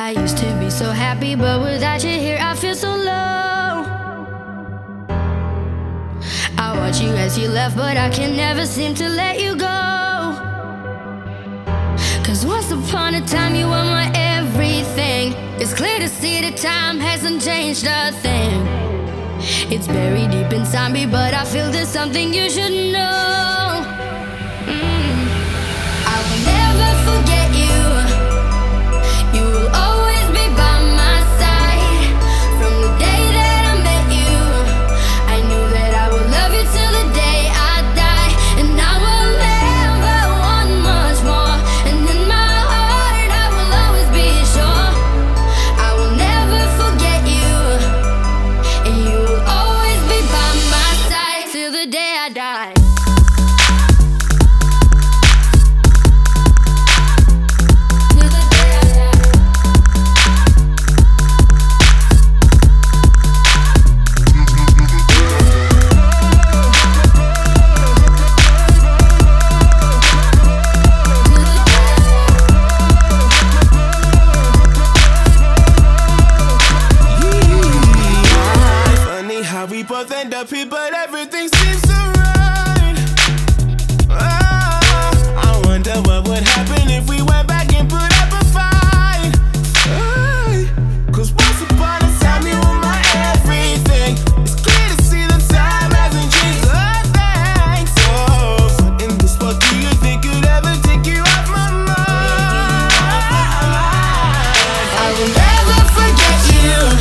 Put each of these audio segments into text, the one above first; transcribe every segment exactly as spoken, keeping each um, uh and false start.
I used to be so happy, but without you here I feel so low. I watch you as you left, but I can never seem to let you go. Cause once upon a time you were my everything. It's clear to see that time hasn't changed a thing. It's buried deep inside me, but I feel there's something you should know. mm. I will never forget you. You will always be by my side. From the day that I met you, I knew that I would love you till the day I die. And I will never want much more. And in my heart I will always be sure I will never forget you. And you will always be by my side till the day I die. We both end up here, but everything seems so right. Oh, I wonder what would happen if we went back and put up a fight. Hey, Cause once upon a time you were my everything. It's clear to see that time hasn't changed a thing. So what in this world do you think could ever take you off my mind? I will never forget you.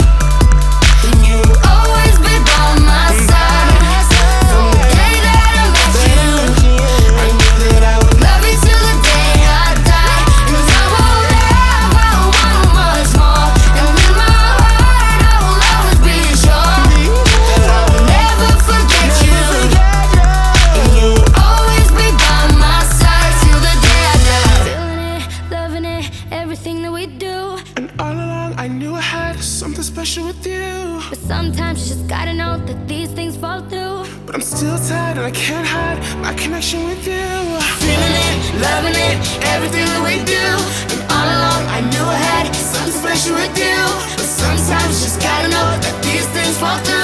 Everything that we do, and all along I knew I had something special with you. but sometimes you just gotta know that these things fall through. But I'm still tired and I can't hide my connection with you. Feeling it, loving it, everything that we do. And all along I knew I had something special with you. But sometimes you just gotta know that these things fall through.